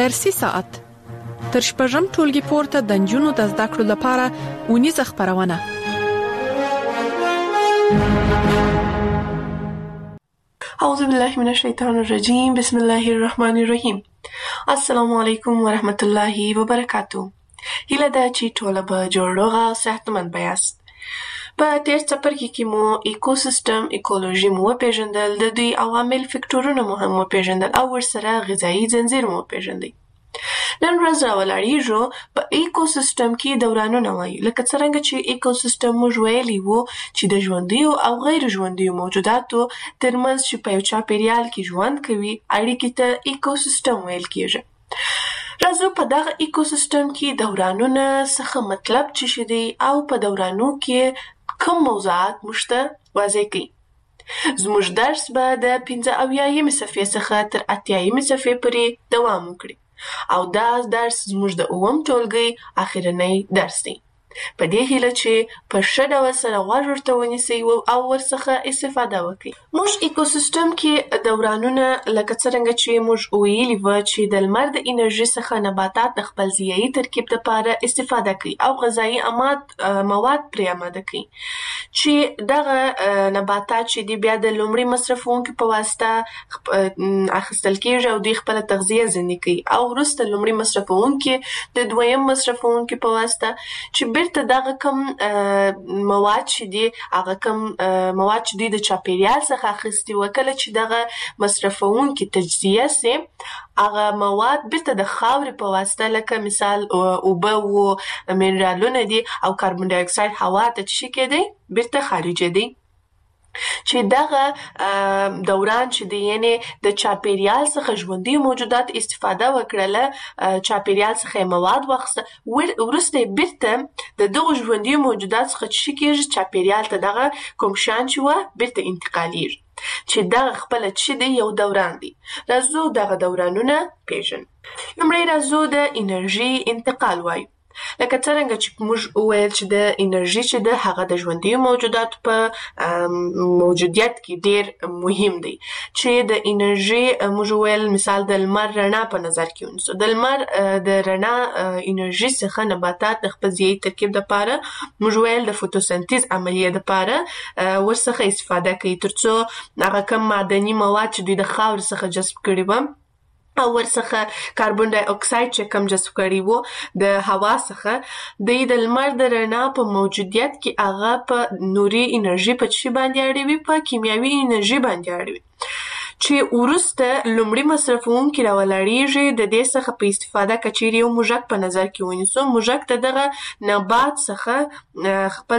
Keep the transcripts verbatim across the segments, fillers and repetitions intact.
درسي ساعت تر شپږم ټولګي پورته د نجونو د زده کړو لپاره اونیزه خپرونه. اعوذ بالله من الشیطان الرجیم. بسم الله الرحمن الرحیم. السلام علیکم ورحمت الله وبرکاتو. هیله ده چې ټول به جوړ او صحتمند یاست. په تیر څپرکي کې مو ایکوسیستم ایکولوژي مو پیژندل، د دوی عوامل فکټورونه مو هم پیژندل او ورسره غذایی ځنځیر مو پیژندل. نن ورځ راولاړیږو په ایکوسیستم کې دورانونه وایي، لکه څرنګه چې ایکوسیستم موږ ویلي وو چې د ژوندیو او غیر ژوندیو موجوداتو ترمنځ چې په یو چاپیریال کې ژوند کوي اړیکې ته ایکوسیستم ویل کیږي. راځو په دغه ایکوسیستم کې دورانونه څخه مطلب څه شي دی او په دورانو کې کوم موضوعات موږ ته واضح کړي. زموږ درس به د پنځه اویایمې صفحې څخه تر اتیایمې صفحې پورې دوام وکړي او دا درس زموږ د اووم ټولګي اخرنی درس دی. په دې هیله چې په ښه ډول سره غوږ ورته ونیسئ او ورڅخه استفاده وکړئ. موږ ایکوسیستم کې دورانونه لکه څرنګه چې موږ ویلي وو چې د لمر د انرژي څخه نباتات د خپل ضیایي ترکیب لپاره استفاده کوي او غذایي مواد مواد پرې آماده کوي چې دغه نباتات چې دی بیا د لومړي مصرفونکو په واسطه اخیستل کېږي او دوی خپله تغذیه ځینې کوي او وروسته لومړي مصرفونکي د دویم مصرفونکي په واسطه چې بیرته دغه کم مواد چې دي هغه کم مواد چې دي د چاپیریال څخه اخیستي وو، کله چې دغه مصرفونکي تجزیه سي هغه مواد بیرته د خاورې په واسطه لکه مثال اوبه و منرالونه دي او کاربن ډای اکساید هوا ته چې کېدی بیرته خارجه دي چې دغه دوران چې دی یعنی د چاپیریال څخه ژوندي موجودات استفاده وکړله، چاپیریال څخه مواد واخیسته، وروسته بیرته د دغو ژوندي موجودات څخه چې کېږي چاپیریال ته دغه کوم شیان چې وه بیرته انتقالیږي چې دغه خپله چې دی یو دوران دی. راځو دغه دورانونه پیژنو. لومړی راځو د انرژي انتقال وایو. لکه څرنګه چې موږ وویل چې د انرژي چې د هغه د ژوندیو موجوداتو په موجودیت کې ډیر مهم دی چې د انرژي موږ وویل مثال د لمر رڼا په نظر کې ونیسو. د لمر د رڼا انرژي څخه نباتات د خپل ضیایي ترکیب لپاره موږ ویل د فوتوسنتیز عملیې لپاره ورڅخه استفاده کوي ترڅو هغه کم معدني مواد چې دوی د خاورې څخه جذب کړي وو او ورڅخه کاربن ډای اکساید چې کم جذب کړي وو د هوا څخه دوی د لمر د رڼا په موجودیت کې هغه په نوري انرژي په څه باندې اړوي، په کیمیاوي انرژي باندې اړوي چې وروسته لومړي مصرفونکي راولاړیږي. د دې څخه په استفاده که چیرې یو موږک په نظر کې ونیسو، موږک ته دغه نبات څخه خپل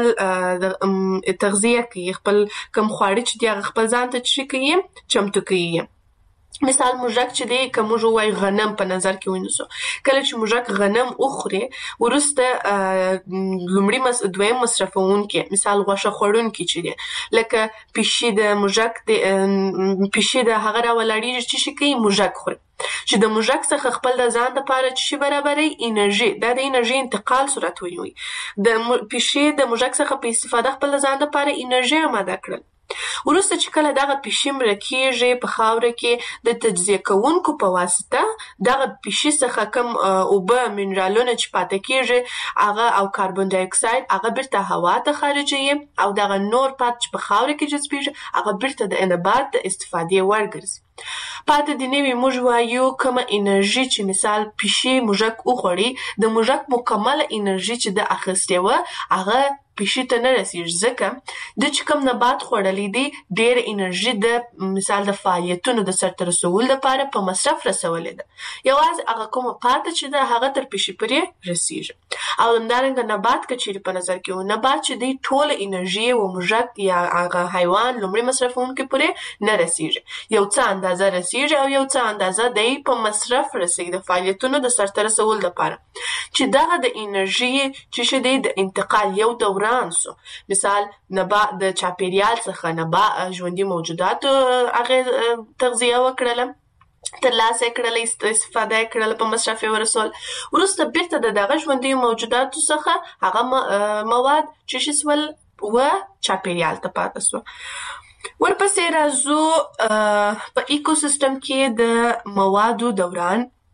تغذیه کوي، خپل کم خواړه چې دي هغه خپل ځان ته څه کوي چمتو کوي. مثال موږک چې دی که موږ ووایو غنم په نظر کې ونیسو، کله چې موږک غنم وخوري وروسته لومړي دویم مصرفونکي مثال غوښه خوړونکي چې دی لکه پیشي د موږک د پیشي د هغه راولاړیږي چې شي کوي موږک خوري چې د موږک څخه خپل د ځان لپاره چې برابري انرژي، دا د انرژي انتقال صورت ونیوي. د پیشي د موږک څخه په استفاده خپل د ځان لپاره انرژي آماده کړل. وروسته چې کله دغه پیشي مړه کېږي په خاوره کې د تجزیه کوونکو په واسطه دغه پیشي څخه کم اوبه منرالونه چې پاته کېږي هغه او کاربن ډای اکساید هغه بیرته هوا ته خارجوي او دغه نور پات چې په خاوره کې جذبېږي هغه بیرته د نبات د استفادې وړ ګرځي. پاته د نوي موږ وایو کومه انرژي چې مثال پیشي موږک وخوړي د موږک مکمله انرژي چې د اخیستې وه هغه پیشي ته نه رسیږي، ځکه د چې کوم نبات خوړلی دی ډېره انرژي د مثال د فعالیتونو د سرته رسولو لپاره په مصرف رسولې ده، یوازې هغه کومه پاته چې ده هغه تر پیشي پورې رسیږي. او همدارنګه نبات که چیرې په نظر کې و، نبات چې دی ټوله انرژي و موږک یا هغه حیوان لومړي مصرفونکي پورې نه رسیږي، یو څه اندازه رسیږي او یو څه اندازه دی په مصرف رسیږي د فعالیتونو د سرته رسولو لپاره چې دغه د انرژي چې دی د انتقال یو دوران سو. مثال نبات د چاپیریال څخه نبات ژوندي موجوداتو هغه تغذیه وکړله، ترلاسه کړله، استفاده کړله، په مصرف یې ورسول، وروسته بیرته د دغه ژوندي موجوداتو څخه هغه مواد چې شول و چاپیریال ته پاته سو. ورپسې راځو په ایکوسیستم کې د موادو دوران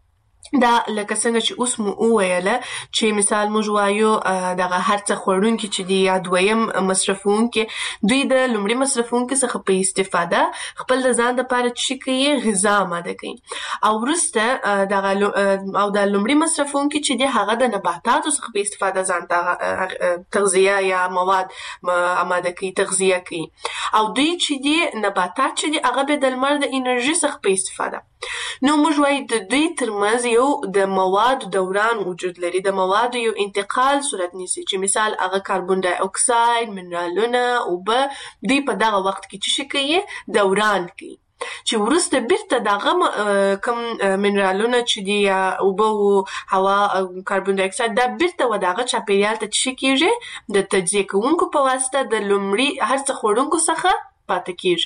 دا لکه څنګه چې اوس مو وویله چې مثال موږ وایو دغه هر څه خوړونکي چې دي یا دویم مصرفونکي دوی د لومړي مصرفونکي څخه په استفاده خپل د ځان دپاره څه کوي غذا آماده کوي او وروسته دغه او د لومړي مصرفونکي چې دي هغه د نباتاتو څخه په استفاده ځان ته تغذیه یا مواد آماده کوي تغذیه کوي او دوی چې دي نباتات چې دي هغه به د لمر د انرژي څخه په استفاده نو موږ وایو د دوی ترمنځ یو د موادو دوران وجود لري د موادو یو انتقال صورت نیسي چې مثال هغه کاربن ډای اکساید منرالونه اوبه دوی په دغه وخت کې څه کوي دوران کوي چې وروسته بیرته دغه کم منرالونه چې دي یا اوبه او هوا کاربن ډای اکساید دا بیرته و دغه چاپیریال ته څه کیږي د تجزیه کوونکو په واسطه د لومړي هر څه خوړونکو څخه پاتې کیږي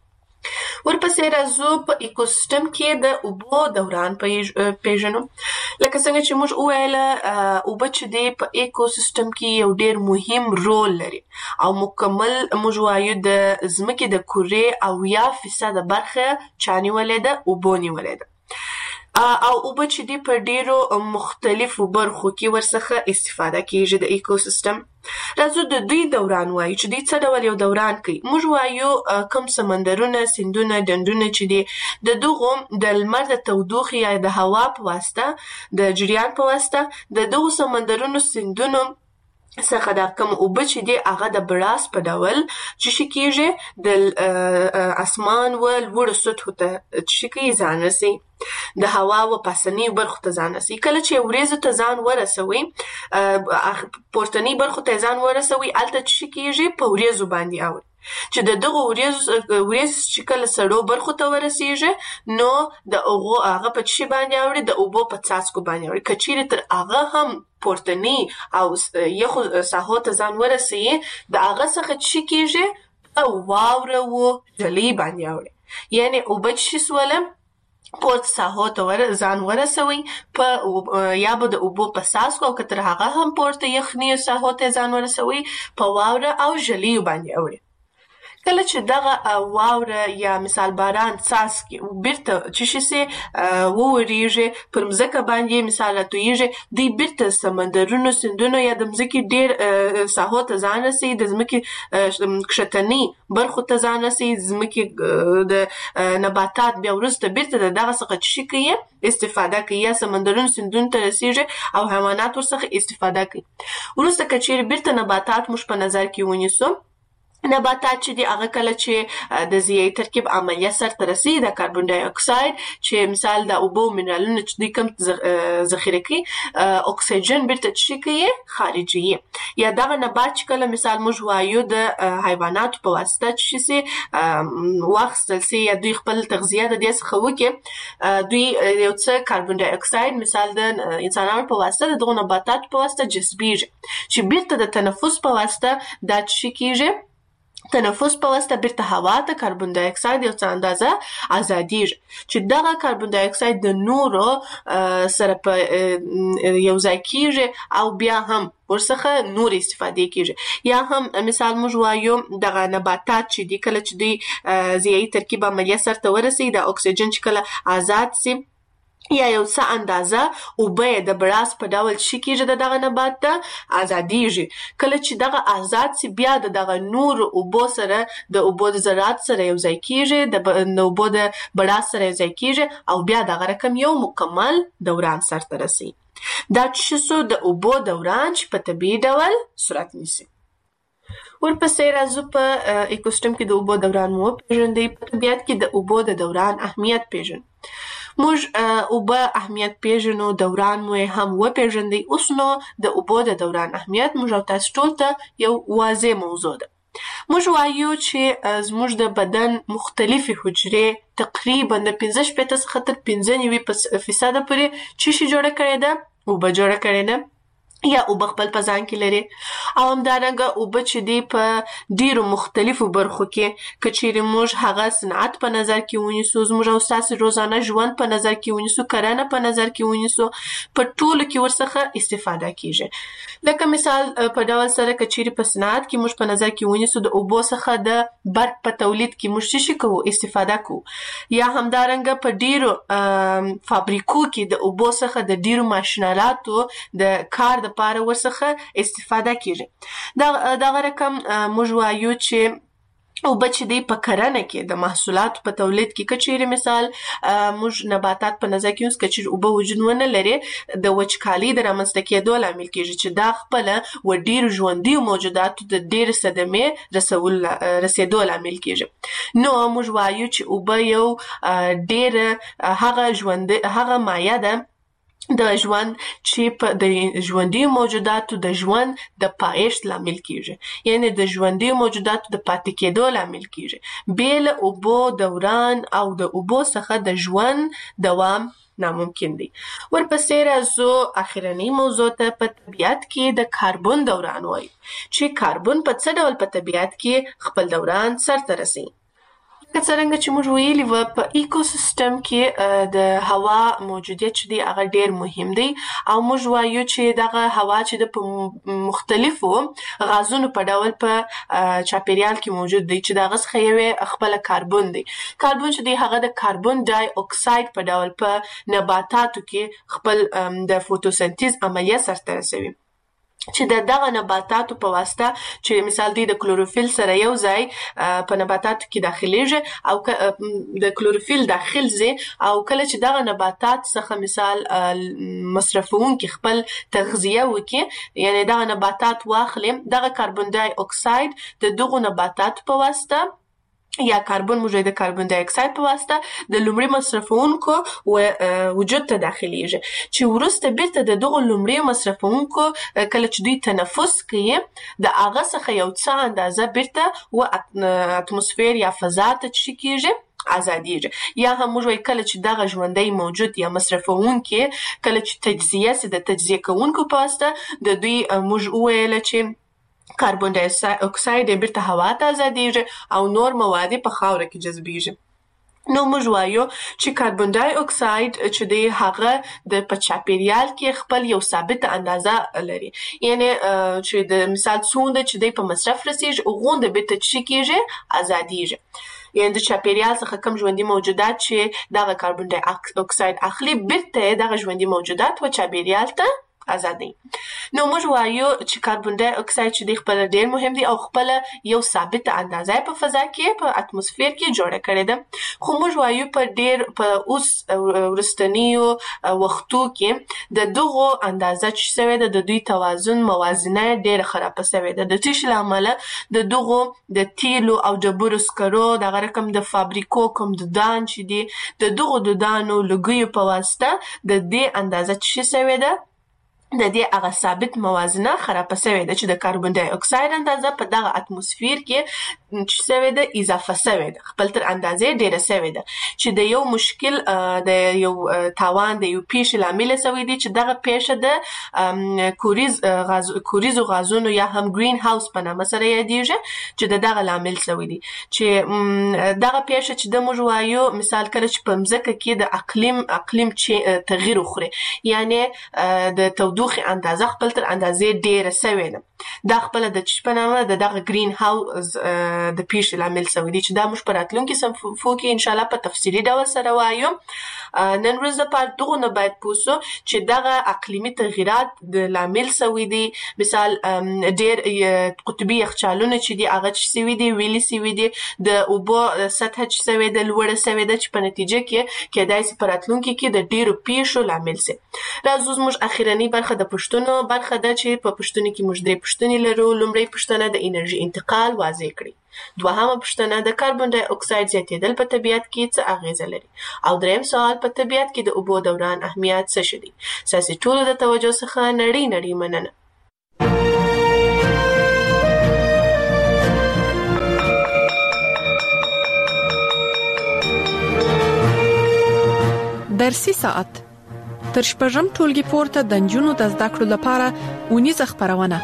ورپسې راځو په ایکوسیستم کې د اوبو دوران پیژنو لکه څنګه چې موږ وویله اوبه چې دی په ایکوسیستم کې یو ډېر مهم رول لري او مکمل موږ وایو د ځمکې د کورې اویا فیصده برخه چا نیولې ده اوبو نیولې ده او اوبه چې دی په ډیرو مختلفو برخو کې ورڅخه استفاده کیږي د ایکوسیستم راځو د دوی دوران وایو چې دوی څه ډول یو دوران کوي موږ وایو کم سمندرونه سیندونه ډنډونه چې دي د دغو د لمر د تودوخې یا د هوا په واسطه د جریان په واسطه د دغو سمندرونو سیندونو څخه د کوم اوبه چې دی هغه د براس په ډول چې شي کېږي د اسمان و لوړو سطحو ته چې کوي ځان رسي د هوا و پاسنی برخو ته ځان رسي کله چې وریځو ته ځان ورسوي پورتنی برخو ته ځان ورسوي الته چې کېږي په وریځو باندې اوړي چې د دغه وریځ وریځ چې کله سړو برخو ته ورسیږي نو د هغه هغه په چی باندې اوړي د اوبو په څاڅکو باندې اوړي کچېرې تر هغه هم پورتنی او یخو ساحو ته ځان ورسي د هغه څخه چې کېږي په واوره و جلی باندې اوړي یعنی اوبه چې سوله پورت ساحو ته ور ځان ورسوي په یا به د اوبو په څاڅکو او کتر هغه هم پورته یخني ساحو ته ځان ورسوي په واوره او جلی باندې اوړي کله چې دغه واوره یا مثال باران څاڅکي بیرته چې شي سي ووريږي پر مځکه باندې مثال راتويږي د بیرته سمندرونو سندونو یا د مځکې ډېر ساحو ته ځان رسي د مځکې کښتنی برخو ته ځان رسي مځکې د نباتات بیا وروسته بیرته دغه څخه چې کوي استفاده کوي یا سمندرونو سندونو ته رسیږي او حیوانات ورڅخه استفاده کوي وروسته کچېر بیرته نباتات مش په نظر کې ونیسو نباتات چې دی هغه کله چې د ضیائی ترکیب عملیه سرته رسي د کاربن ډای اکساید چې مثال د اوبو منرالونو چې دوی کم ذخیره کوي اکسیجن بیرته چې کوي خارجي یا دغه نبات چې کله مثال موږ وایو د حیواناتو په واسطه چې سي واخیستل سي یا دوی خپل تغذیه د دې څخه وکړي دوی یو څه کاربن ډای اکساید مثال د انسانانو په واسطه دغه نباتاتو په واسطه جذبیږي چې بیرته د تنفس په واسطه دا چې کیږي تنفس په واسطه بیرته هوا ته کاربن ډای اکساید یو څه اندازه ازادیږي چې دغه کاربن ډای اکساید د نورو سره په یو ځای کېږي او بیا هم ورڅخه نور استفاده کیږي یا هم مثال موږ وایو دغه نباتات چې دی کله چې دوی ضیائی ترکیب عملیه سرته ورسي د اکسیجن چې کله آزاد سي یا یو څه اندازه اوبه د براس په ډول شي کېږي دغه نبات ته ازادیږي کله چې دغه آزاد سي بیا دغه نور اوبو سره د اوبو د ذرات سره یو ځای کېږي د اوبو د براس سره یو ځای کېږي او بیا دغه رقم یو مکمل دوران سرته رسي دا چې سو د اوبو دوران چې په طبیعي ډول صورت نیسي ورپسې راځو په ایکوسیستم کې د اوبو دوران مو پیژندې په طبیعت کې د اوبو د دوران اهمیت پیژن موږ اوبه اهمیت پیژنو دوران مو هم و پیژندې اوس نو د اوبو د دوران اهمیت موږ تاسو ټول ته یو واضح موضوع ده موږ وایو چې زموږ د بدن مختلفي حجرې تقریبا د پنځه شپېته څخه تر پنځه نوي فیصده پورې چې شي جوړه کړې ده اوبه جوړه کړې ده یا اوبه خپل په ځان کې لري. او همدارنګه اوبه چې دی په ډیرو مختلفو برخو کې که چیرې موږ هغه صنعت په نظر کې ونیسو، زموږ او ستاسې روزانه ژوند په نظر کې ونیسو، کرنه په نظر کې ونیسو، په ټولو کې ورڅخه استفاده کیږي. لکه مثال په ډول سره که چیرې په صنعت کې موږ په نظر کې ونیسو د اوبو څخه د برق په تولید کې موږ څه شي کوو؟ استفاده کوو. یا همدارنګه په ډیرو فابریکو کې د اوبو څخه د ډیرو ماشینالاتو د کار د لپاره ورڅخه استفاده کیږي. دا دغه رقم موږ وایو چې اوبه چې دی په کرنه کې د محصولاتو په تولید کې که چیرې مثال موږ نباتات په نظر کې ونیسو، که چیرې اوبه وجود ونه لري د وچکالۍ د رامنځته کېدو لامل کیږي چې دا خپله و ډیرو ژوندیو موجوداتو د ډیرې صدمې رسول رسېدو لامل کیږي. نو موږ وایو چې اوبه یو ډیره هغه ژوند هغه مایع ده د ژوند چې په د ژوندي موجوداتو د ژوند د پایښت لامل کیږي، یعنی د ژوندي موجوداتو د پاتې کېدو لامل کیږي. بې له اوبو دوران او د اوبو څخه د ژوند دوام ناممکن دی. ورپسې راځو اخرنۍ موضوع ته. په طبیعت کې د کاربن دوران وایو چې کاربن په څه ډول په طبیعت کې خپل دوران سرته رسوي. که څرنګه چې موږ ویلي وو په ایکوسیستم کې د هوا موجودیت چې دی هغه ډیر مهم دی، او موږ وایو چې دغه هوا چې د په مختلفو غازونو په ډول په چاپیریال کې موجود دی چې دغه څخه یو خپل کاربن دی. کاربن چې دی هغه د کاربن ډای اکساید په ډول په نباتاتو کې خپل د فوتوسنتیز عملیه سرته رسوي چې د دغه نباتاتو په واسطه چې مثال دی د کلوروفیل سره یو ځای په نباتاتو کې داخليږي او د کلوروفیل داخل زی او کله چې دغه نباتات څخه مثال مصرفونکي خپل تغذیه وکړي، یعنی دغه نباتات واخلي، دغه کاربن ډای اکساید د دغه نباتاتو په واسطه یا کاربن موجود د کاربن ډای اکساید په واسطه د لومړي مصرفونکو وجود ته داخليږي، چې ورسته بیرته د دغه لومړي مصرفونکو کله چې دوی تنفس کوي د هغه څخه یو څه اندازه بیرته و اتموسفیر یا فضا ته چی کیږي ازادیږي. یا هم موږ وایو کله چې دغه ژوندی موجود یا مصرفونکي کله چې تجزیه سي د تجزیه کوونکو په واسطه د دوی موږ وویل چې کاربن ډای اکساید بیرته هوا ته ازادیږي او نور مواد په خاوره کې جذبیږي. نو موږ وایو چې کاربن ډای اکساید چې دی هغه د په چاپیریال کې خپل یو ثابت اندازه لري، یعنی چې د مثال څومره چې دی په مصرف رسیږي غونډه بیرته چی کیږي ازادیږي. یعنی د چاپیریال څخه کم ژوندي موجودات چې دغه کاربن ډای اکساید اخلي بیرته دغه ژوندي موجودات و چاپیریال ته ازادي. نو موږ وایو چې کاربن ډای اکساید چې دی خپل ډیر مهم دی او خپل یو ثابت اندازه په فضا کې په اتموسفیر کې جوړه کړې ده. خو موږ وایو په ډیر په اوس ورستنیو وختو کې د دغه اندازه چې سوي ده د دوی توازن موازنه ډیر خراب سوي ده، د تیش لامل د دغه د تیلو او ډبرو سکرو دغه رقم د فابریکو کوم د دان چې دی د دغه د دانو لګیو په واسطه د دې اندازه چې سوي ده د دې هغه ثابت موازنه خراب شوې ده چې د کاربن ډای اکساید اندازه په دغه اتموسفیر کې چې شوې ده اضافه شوې ده، خپل تر اندازې ډیره شوې ده، چې د یو مشکل د یو تاوان د یو پیښې لامل شوې دي چې دغه پیښه د کوریز غاز کوریزو غازونو یا هم گرین هاوس په نامه سره یادېږي چې دغه لامل شوې دي چې دغه پیښه چې د موږ وایو مثال کله چې په مځکه کې د اقلیم اقلیم چې تغییر وخوري، یعنی د دوخي اندازه خپل تر اندازې ډیره سوي ده، دا خپل د چشپنامه د دغه گرین هاوس د پیښې لامل شوی دی چې دا موږ په راتلونکي صفحو کې ان شاء الله په تفصیلي ډول سره وایو. نن ورځ لپاره دغه نه باید پوسو چې دغه اقلیمي تغیرات د لامل شوی دی، مثال ډیر قطبي یخچالونه چې دی هغه چې سوي دي ویلي سوي دي، د اوبو سطح چې سوي ده لوړه سوي ده چې په نتیجه کې کېدای شي په راتلونکي کې د ډیرو پیښو لامل شي. راځو موږ اخیرنۍ برخه د پښتنو برخه ده چې په پښتنو کې موږ درې پښتنې لرو. لومړی پښتنه د انرژي انتقال واضح کړي، دوهمه پښتنه د کاربن ډای اکساید زیاتېدل په طبیعت کې څه اغیزه لري، او دریم سوال په طبیعت کې د اوبو دوران اهمیت څه شي. ساسي ټولو د توجه څخه نړۍ نړۍ مننه. درسي ساعت تر شپږم ټولګي پورته د نجونو د زده کړو لپاره اونیزه خپرونه.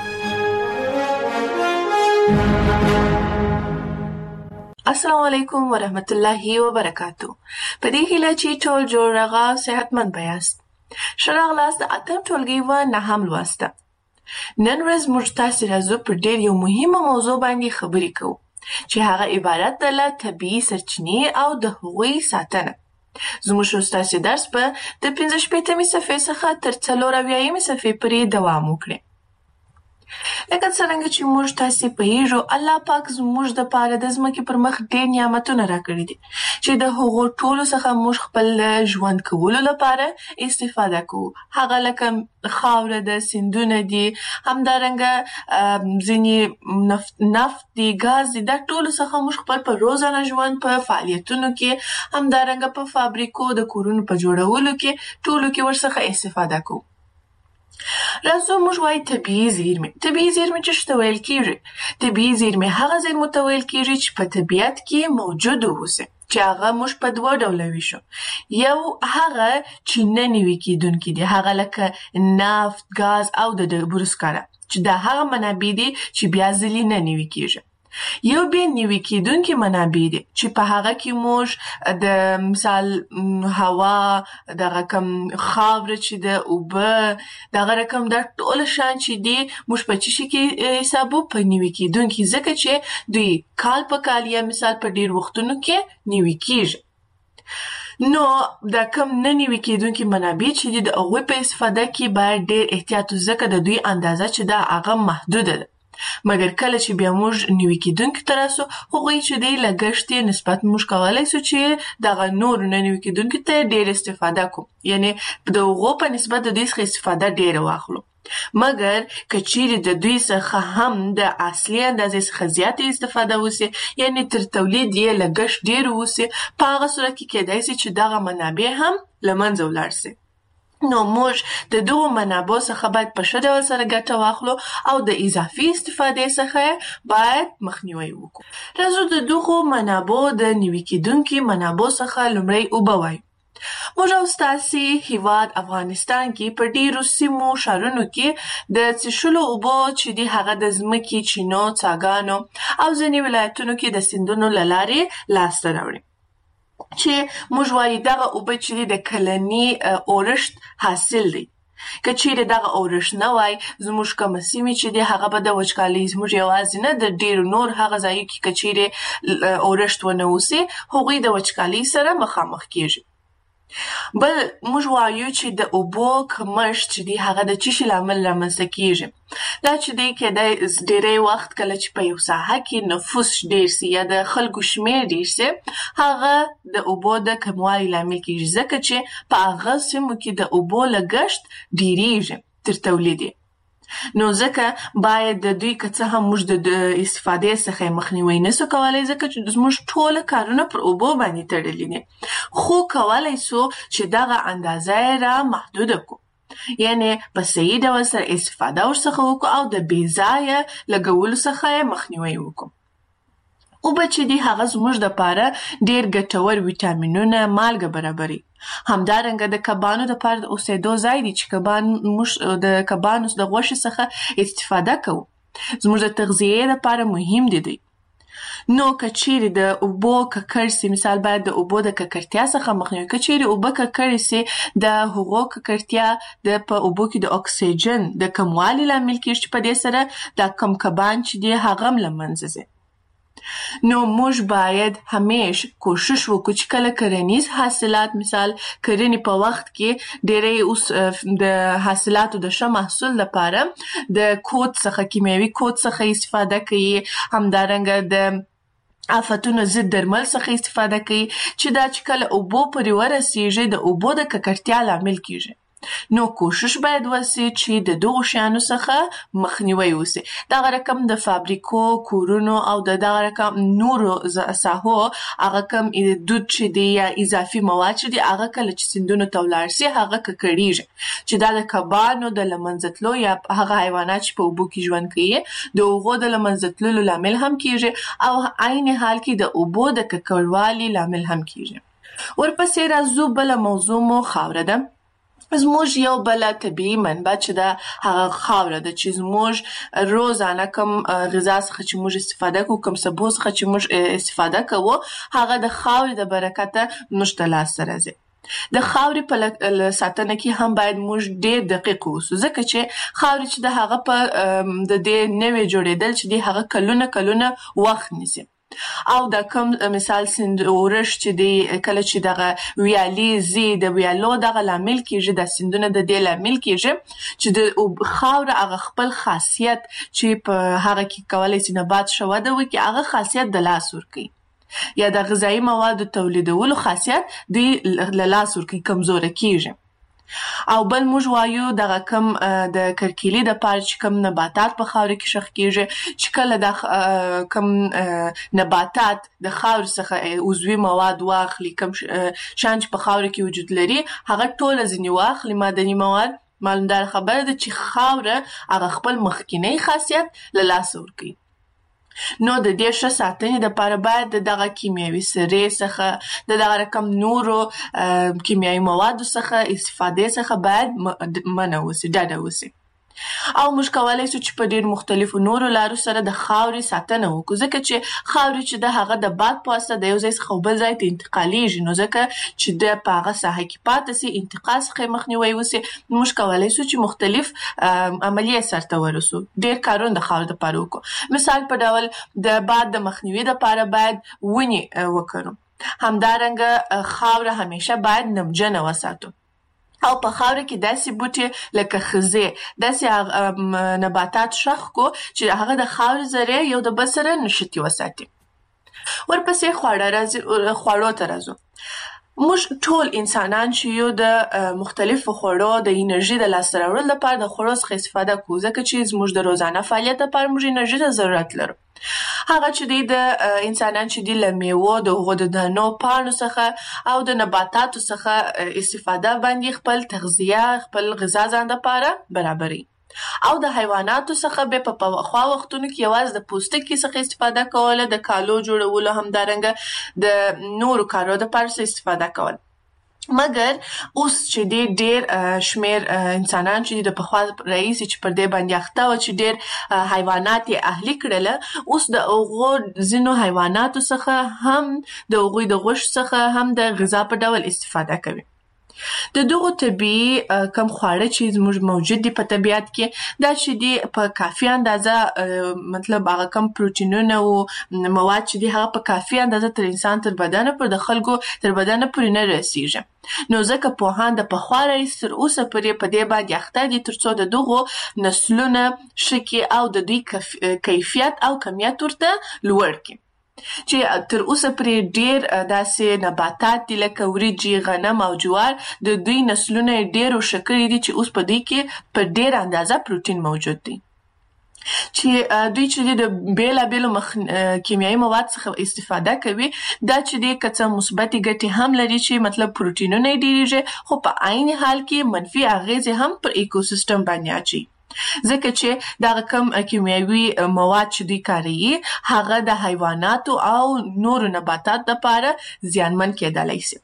السلام علیکم ورحمت الله وبرکاتو. په دې هیله چې ټول جوړ راغا صحتمند بیاست. ښه راغلاست د اتم ټولګي و نهم لوسته. نن ورځ موږ تاسې راځو پر ډېر یو مهمه موضوع باندې خبرې کوو چې هغه عبارت ده له طبیعي سرچینې او د هغوی ساتنه. زموږ ستاسې درس به د پنځه شپېتمې صفحې څخه تر څلور اویایمې صفحې پورې دوام وکړي. لکه څرنګه چې موږ تاسې پوهیږو، الله پاک زموږ دپاره د ځمکې پر مخ ډېر نعمتونه راکړي دي چې د هغو ټولو څخه موږ خپل ژوند کولو لپاره استفاده کوو. هغه لکه خاوره ده، سیندونه دي، همدارنګه ځینې نفت نفت دي، ګاز دي. دا ټولو څخه موږ خپل په روزانه ژوند په فعالیتونو کې، همدارنګه په فابریکو د کورونو په جوړولو کې ټولو کې ورڅخه استفاده کوو. راځو موږ وایو طبیعي زیرمې. طبیعي زیرمې څه ته ویل کېږي؟ طبیعي زیرمې هغه زیرمو ته ویل کېږي چې په طبیعت کې موجود اوسي، چې هغه موږ په دوه ډوله ویشو. یو هغه چې نه نوي کېدونکي دي، هغه لکه نفت، ګاز او د ډبرو سکاره، چې دا هغه منابع دي چې بیا ځلې نه نوي کېږي. یو بیا نوي کېدونکي منابع دي چې په هغه کې موږ د مثال هوا، دغه کم خاوره چې د اوبه، دغه رقم دا ټول شیان چې دي موږ په څه شي کې حسابو؟ په نوي کېدونکي، ځکه چې دوی کال په کال یا مثال په ډېر وختونو کې نوي کېږي. نو دا کم نه نوي کېدونکي منابع چې دي د هغوی په استفاده کې باید ډېر احتیاط، ځکه د دوی اندازه چې دا هغه محدوده ده. مګر کله چې بیا موږ نوي کېدونکي ته راسو، هغوی چې دی لګښت یې نسبت موږ کولی سو چې دغه نورو نه نوي کېدونکي ته ډېر استفاده کوو، یعنې د هغو په نسبت د دوی څخه استفاده ډېره واخلو. مګر که چیرې د دوی څخه هم د اصلي اندازې څخه زیاتې استفاده وسي، یعنې تر تولید یې لګښت ډېر وسي، په هغه صورت کې کېدای سي چې دغه منابع هم له منځه ولاړ سي. نو موږ د دغو منابعو څخه باید په ښه ډول سره ګټه واخلو او د اضافي استفادې څخه باید مخنیوی وکړو. راځو د دغو منابعو د نوي کېدونکي منابعو څخه لومړی اوبه وایو. موږ او ستاسې هیواد افغانستان کې په ډېرو سیمو ښارونو کې د څښلو اوبو چې دي هغه د ځمکې، چینو، څاګانو او ځینې ولایتونو کې د سیندونو له لارې لاسته راوړي، چې موږ وایو دغه اوبه چې د کلني اورښت حاصل دی. که چیرې دغه اورښت نه وای، زموږ کومه سیمې چې دی هغه به د وچکالۍ، زموږ یوازې نه د ډېرو نور هغه ځایو کې که چیرې اورښت ونه اوسي، هغوی د وچکالۍ سره مخامخ کېږي. بل موږ وایو چې د اوبو کمښت چې دی هغه د څه شي له امله رامنځته کېږي؟ دا چې دی کېدای ډېری وخت کله چې په یو ساحه کې نفوس ډېر سي یا د خلکو شمېر ډېر سي، هغه د اوبو د کموالي لامل کېږي، ځکه چې په هغه سیمو کې د اوبو لګښت ډېرېږي تر تولید یې. نو ځکه باید د دوی که څه هم موږ د استفادې څخه مخنیوی نسو کولی، ځکه چې زموږ ټوله کارونه پر اوبو باندې تړلي دي، خو کولی سو چې دغه اندازه یې را محدوده کړو، یعنې په صحیح ډول سره استفاده ورڅخه وکړو او د بې ځایه لګولو څخه یې مخنیوی وکړو. اوبه چې دي هغه زموږ دپاره ډېر ګټور ویټامینونه، مالګه برابري. همدارنګه د کبانو دپاره د اوسېدو ځای دی چې کبان موږ د کبانو د غوښې څخه استفاده کوو، زموږ د تغذیې دپاره مهم دي دی. نو که چیرې د اوبو ککړ سي، مثال باید د اوبو د ککړتیا څخه مخنیوی. که چیرې اوبه ککړې سي، د هغو ککړتیا د په اوبو کې د اکسیجن د کموالي لامل کېږي، چې په دې سره دا کم کبان چې دي هغه هم له منځه ځي. نو موږ باید همیش کوشش وکړو چې کله کرنیز حاصلات، مثال کرنې په وخت کې ډېری اوس د حاصلاتو د ښه محصول لپاره د کود څخه، کیمیاوي کود څخه استفاده کوي، همدارنګه د آفتونو ضد درمل څخه استفاده کوي، چې دا چې کله اوبو پورې ورسیږي د اوبو د ککړتیا لامل کېږي. نو کوشش باید وسي چې د دغو شیانو څخه مخنیوی وسي. دغه رقم د فابریکو، کورونو او د دغه رقم نورو ساحو هغه کم دود چې دی یا اضافي مواد چې دی هغه کله چې سیندونو ته ولاړ سي هغه ککړېږي، چې دا د کبانو د له منځه تلو یا هغه حیوانات چې په اوبو کې ژوند کوي د هغو د له منځه تللو لامل هم کېږي، او عین حال کې د اوبو د ککړوالي لامل هم کېږي. ورپسې راځو بله موضوع مو خاوره ده. زموږ یو بل طبیعي منبع چې دا هغه خاوره ده چې زموږ روزانه کوم غذا څخه چې موږ استفاده کوو، کوم سبو څخه چې موږ استفاده کوو، هغه د خاورې د برکته موږ ته لاسته راځي. د خاورې په ساتنه کې هم باید موږ ډېر دقیق اوسو، ځکه چې خاورې چې د هغه په د دې نوې جوړېدل چې دی هغه کلونه کلونه وخت نیسي. او دا کوم مثال سیند اورش چې دی کله چې دغه ویالي زی د ویالو دغه لامل کېږي، د سیندونه د دې لامل کېږي چې د خاوره هغه خپل خاصیت چې په هغه کې کولی شي نبات ښه وده وکړي، هغه خاصیت د لاس ورکوي، یا د غذایي موادو تولیدولو خاصیت دی له لاس ورکوي، کمزوره کېږي. او بل موږ وایو دغه کم د کرکیلي د پاره چې کم نباتات په خاورې کې شخ کېږي، چې کله د کم نباتات د خاورې څخه عضوي مواد واخلي، کم شیان چې په خاورې کې وجود لري هغه ټوله ځینې واخلي معدني مواد، معلومدار خبره ده چې خاوره هغه خپل مخکینی خاصیت له لاسه ورکوي. نو د دې ښه ساتنې دپاره باید د دغه کیمیاوي سرې څخه د دغه رقم نورو کیمیاوي موادو څخه استفادې څخه باید منع وسي، ډډه وسي. او موږ کولی شو چې په ډېر مختلفو نورو لارو سره د خاورې ساتنه وکړو، ځکه چې خاورې چې د هغه د باد په واسطه د یو ځای څخه بل ځای ته انتقالیږي، نو ځکه چې د په هغه ساحه کې پاتې سي، انتقال څخه یې مخنیوی وسي، موږ کولی شو چې مختلف عملیې سرته ورسو، ډېر کارونه د خاورې دپاره وکړو. مثال په ډول د باد د مخنیوي دپاره باید ونې وکرو، همدارنګه خاوره همیشه باید نمجنه وساتو، او په خاوره کې داسې بوټي لکه خزې، داسې نباتات شخ کو چې هغه د خاورې ذرې یو د بل سره نښتي وساتي. ورپسې خواړه راځي، خواړو ته راځو. موږ ټول انسانان چې یو د مختلفو خوړو د انرژي د لاسته راوړلو لپاره د خوړو څخه استفاده کوو، ځکه چې زموږ د روزانه فعالیت لپاره موږ انرژي ته ضرورت لرو. هغه چې دی د انسانان چې دی له میوو، د هغو د دانو، پاڼو څخه او د نباتاتو څخه استفاده باندې خپل تغذیه، خپل غذا ځان دپاره برابروي. او د حیواناتو څخه به په پخوا وختونو کې یوازې د پوستکي څخه استفاده کوله، د کالو جوړولو، همدارنګه د نورو کارو دپاره استفاده کول. مګر اوس چې دی ډېر شمېر انسانان چې د پخوا راهیسې چې پر دې باندې اخته وه چې ډېر حیوانات یې اهلي کړله، اوس د هغو ځینو حیواناتو څخه هم د هغوی د غوښې څخه هم د غذا په ډول استفاده کوي. د دغو طبیعي کم خواړه چې زموږ موجود دي په طبیعت کې، دا چې دي په کافي اندازه، مطلب هغه کم پروټینونه او مواد چې دي هغه په کافي اندازه تر انسان تر بدنه پر د خلکو تر بدنه پورې نه رسیږي. نو ځکه پوهان د پخوا راهیسې تر اوسه پورې په دې باندې اخته دي تر څو د دغو نسلونه ښه کړي او د دوی کیفیت او کمیت ورته لوړ کړي. چې تر اوسه پرې ډېر داسې نباتات دي لکه وریجې، غنم او جوار، د دوی نسلونه یې ډېر ښه کړي دي چې اوس په دوی کې په ډېر اندازه پروټین موجود دی، چې دوی چې د بېلابېلو کیمیاوي مواد څخه استفاده کوي، دا چې دی که څه مثبتې ګټې هم لري چې مطلب پروټینونه یې ډېرېږي، خو په عین حال کې منفي اغېزې هم پر ایکوسیستم باندې اچوي، ځکه چې دغه کم کیمیاوي مواد چې دوی کاروي هغه د حیواناتو او نورو نباتاتو دپاره زیانمن کېدلی شي.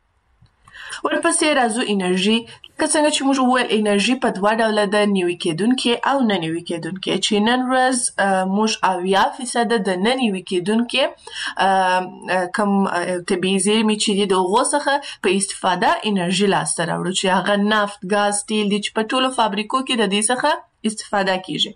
ورپسې راځو انرژي. که څنګه چې موږ وویل انرژي په دوه ډوله ده، نوي کېدونکې او نه نوي کېدونکې، چې نن ورځ موږ اویا فیصده د نه نوي کېدونکې کم طبیعي زیرمې چې دي د هغو څخه په استفاده انرژي لاسته راوړو، چې هغه نفت، ګاز، تیل دي چې په ټولو فابریکو کې د دې څخه استفاده کېږي.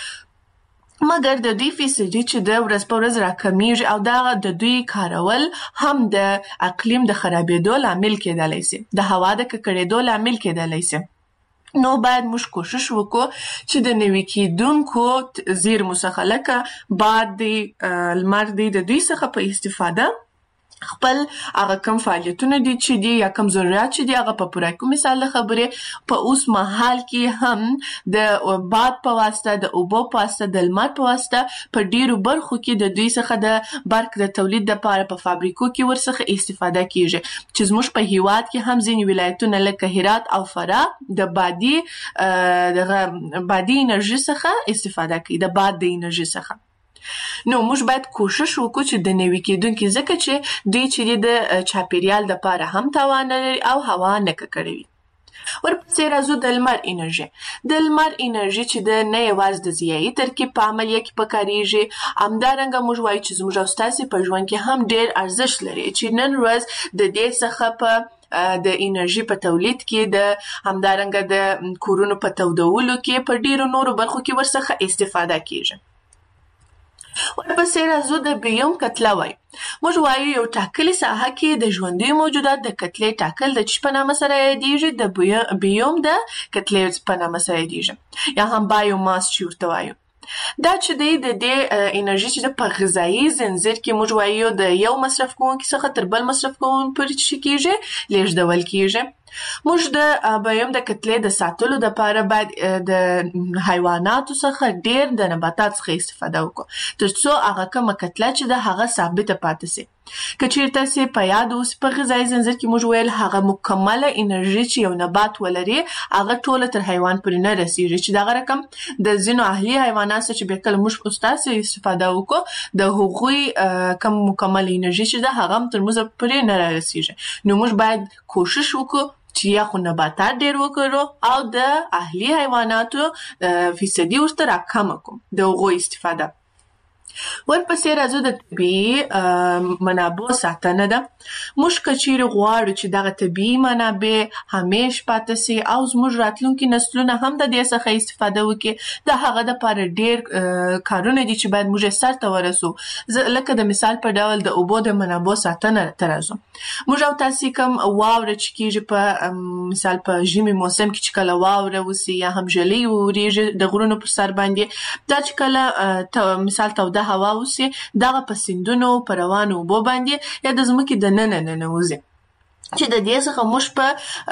مګر د دوی فیصدي چې د ورځ په ورځ راکمیږي او دا د دوی کارول هم د اقلیم د خرابېدو لامل کېدلی شي، د هوا د ککړېدو لامل کېدلی شي. نو باید موږ کوشش وکړو چې د نوي کېدونکو زیرمو څخه لکه باد دی، لمر دی، د دوی څخه په استفاده خپل هغه کم فعالیتونه دي چې دي یا کم ضرورت چې دي هغه په پوره کړو. مثال د خبرې په اوس مهال کې هم د باد په واسطه، د اوبو په واسطه، د لمر په واسطه په ډیرو برخو کې د دوی څخه د برق د تولید لپاره په فابریکو کې ورڅخه استفاده کیږي، چې زموږ په هیواد کې هم ځینې ولایتونه لکه هرات او فراه د بادي دغه بادي انرژي څخه استفاده کوي، د باد د انرژي څخه. نو موږ باید کوشش وکړو چې د نوي کېدونکي، ځکه چې دوی چې د چاپیریال دپاره هم تاوان لري او هوا نه ککړوي. ورپسې راځو د لمر انرژي. د لمر انرژي چې د نه یوازې د ضیایي ترکیب په عملیه کې پکارېږي، همدارنګه موږ وایو چې زموږ او ستاسې په ژوند کې هم ډېر ارزښت لري چې نن ورځ د دې څخه په د انرژي په تولید کې، د همدارنګه د کورونو په تودولو کې، په ډېرو نورو برخو کې ورڅخه استفاده کېږي. ورپسې راځو د بیوم کتله وایو. موږ وایو یو ټاکلې ساحه کې د ژوندیو موجودات د کتلې ټاکل د چی په نامه سره یادېږي؟ د بیوم د کتلې په نامه سره یادېږي، یا هم بایوماس چې ورته وایو. دا چې دی د دې انرژي چې په غذایي زنځیر کې موږ وایو د یو مصرف کوونکي څخه تر بل مصرف کوونکي پورې چې کېږي لیږدول کېږي. موږ د بیوم د کتلې د ساتلو دپاره باید د حیواناتو څخه ډېر د نباتاتو څخه استفاده وکړو تر څو هغه کومه کتله چې ده هغه ثابته پاتې سي. که چېرته سي په یاد اوسي په غذایي زنځیر کې موږ ویل هغه مکمله انرژي چې یو نبات ولري هغه ټوله تر حیوان پورې نه رسېږي، چې دغه رقم د ځینو اهلي حیوانات چې بیا کله موږ ستاسې استفاده وکړو د هغوی کم مکمله انرژي چې ده هغه هم تر موږ پورې نه رسېږي. نو موږ باید کوشش وکړو چې یا خو نباتات ډېر وکړو او د اهلي حیواناتو فیصدي ورته راکمه کړو د هغوی استفاده. ورپسې راځو د طبیعي منابعو ساتنه ده. موږ که چیرې غواړو چې دغه طبیعي منابع همیش پاتې سي او زموږ راتلونکي نسلونه هم د دې څخه استفاده وکړي، د هغه دپاره ډېر کارونه دي چې باید موږ سرته ورسو. لکه د مثال په ډول د اوبو د منابعو ساتنه ته راځو. موږ او تاسې کوم واوره چې کېږي په مثال په ژمي موسم کې چې کله واوره وسي یا هم ژلۍ وورېږي د غرونو پر سر باندې، دا چې کله مثال توده هوا وسي دغه په سیندونو په روانو اوبو باندې یا د ځمکې د ننه ننوځي، چې د دې څخه موږ په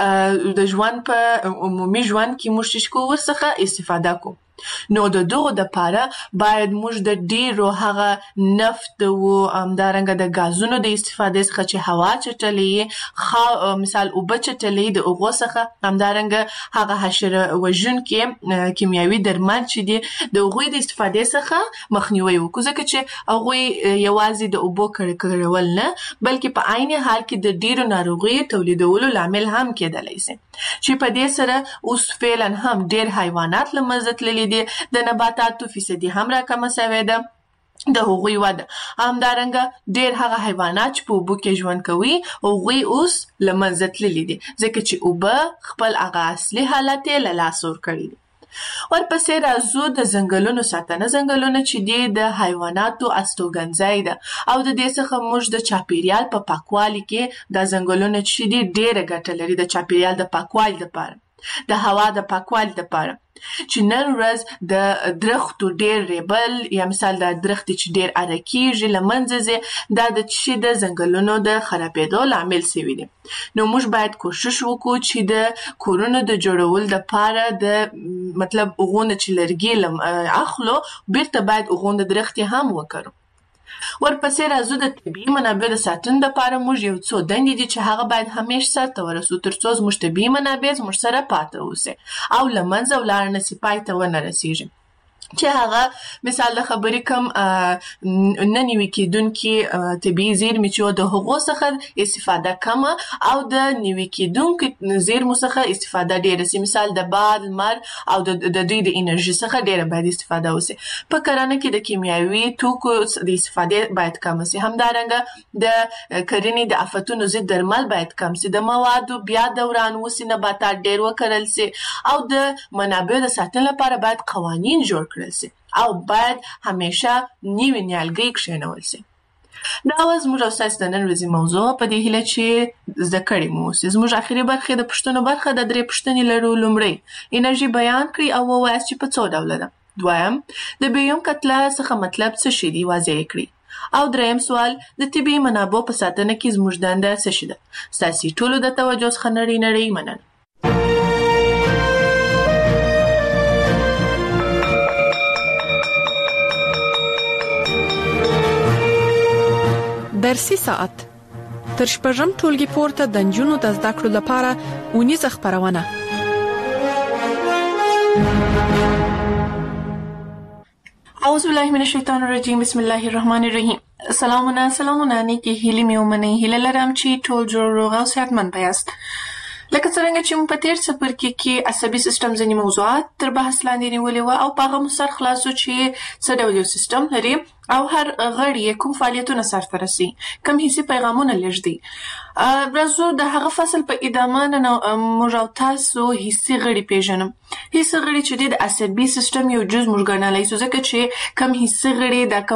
د ژوند په عمومي ژوند کې موږ چې کوو ورڅخه استفاده کوو. نو د دغو دپاره باید موږ د ډېرو هغه نفت و همدارنګه د ګازونو د استفادې څخه چې هوا چټلې مثال اوبه چټلې د هغو څخه، همدارنګه هغه حشره وژونکي کیمیاوي درمل چې دي د هغوی د استفادې څخه مخنیوی وکړو، ځکه چې هغوی یوازې د اوبو کړکړول نه بلکې په عین حال کې د ډېرو ناروغیو تولیدولو لامل هم کېدلی سي، چې په دې سره اوس فعلا هم ډېر حیوانات له منځه تللي دي، د نباتاتو فیصدي هم راکمه سوې ده د هغوی وده. همدارنګه ډېر هغه حیوانات چې په اوبو کې ژوند کوي هغوی اوس له منځه تللي دي، ځکه چې اوبه خپل هغه اصلي حالت یې له لاسه ورکړی دي. ورپسې راځو د ځنګلونو ساتنه. ځنګلونه چې دي د حیواناتو استوګنځای ده او د دې څخه موږ د چاپیریال په پاکوالي کې دا ځنګلونه چې دي ډېره ګټه لري د چاپیریال د پاکوالي دپاره، د هوا د پاکوالي دپاره. چې نن ورځ د درختو ډېر ریبل یا مثال د درختې چې ډېر اره کېږي له منځه ځي، دا د چې د ځنګلونو د خرابېدو لامل سوي دي. نو موږ باید کوشش وکړو چې د کورونو د جوړولو دپاره د مطلب هغونه چې لرګي اخلو بیرته باید هغونه درختې هم وکړو. ورپسې راځو د طبیعي منابع د ساتنې دپاره موږ یو څو دندې دي چې هغه باید همیش سرته ورسو تر څو زموږ طبیعي منابع زموږ سره پاته اوسي او له منځه ولاړ نه سي، پای ته ونه رسېږي. چې هغه مثال د خبرې کم نه نوي کېدونکي طبیعي زیرمې چې د هغو څخه استفاده کمه او د نوي کېدونکو زیرمو څخه استفاده ډېره سي، مثال د باد، لمر او د دوی د انرژي څخه ډېره باید استفاده وسي. په کرنه کې د کیمیاوي توکو د استفادې باید کم سي، همدارنګه د کرنې د آفتونو ضد درمل باید کم سي، د موادو بیا دوران وسي، نباتات ډېر وکرل سي او د منابعو د ساتنې لپاره باید قوانین جوړ کړل سي او باید همیشه نوي نیالګۍ کښېنول سي. دا وه زموږ او ستاسې د نن ورځې موضوع، په دې هیله چې زده کړې مو اوسي. زموږ اخري برخې د پوښتنو برخه د درې پوښتنې لرو. لومړی انرژي بیان کړئ او ووایاست چې په څو ډوله ده. دویم د بیوم کتله څخه مطلب څه شی دی، واضح یې کړئ. او دریم سوال د طبیعي منابعو په ساتنه کې زموږ دنده څه شی ده. ستاسې ټولو د توجه څخه نړۍ نړۍ مننه. درسي ساعت تر شپږم ټولګي پورته د نجونو د زده کړو لپاره اونیزه خپرونه. اعوذ بالله من الشیطان الرجیم، بسم الله الرحمن الرحیم. سلامونه سلامونه نیکی هیلې مې ومنئ. هیله لرم چې ټول جوړ روغ او صحتمند یاست. لکه څرنګه چې موږ په تېر څپرکي کې عصبي سیستم ځینې موضوعات تر بحث لاندې نیولي وو او په هغه مو سر خلاص چې څه ډول یو سیستم لري او هر غړی یې کوم فعالیتونه سرته رسي، کوم حسي پیغامونه لېږدي. راځو د هغه فصل په ادامه نن موږ او تاسو حسي غړي پېژنو. حسي غړي چې دی د عصبي سیستم یو جز موږ ګڼلی سو، ځکه چې کوم حسي غړي دا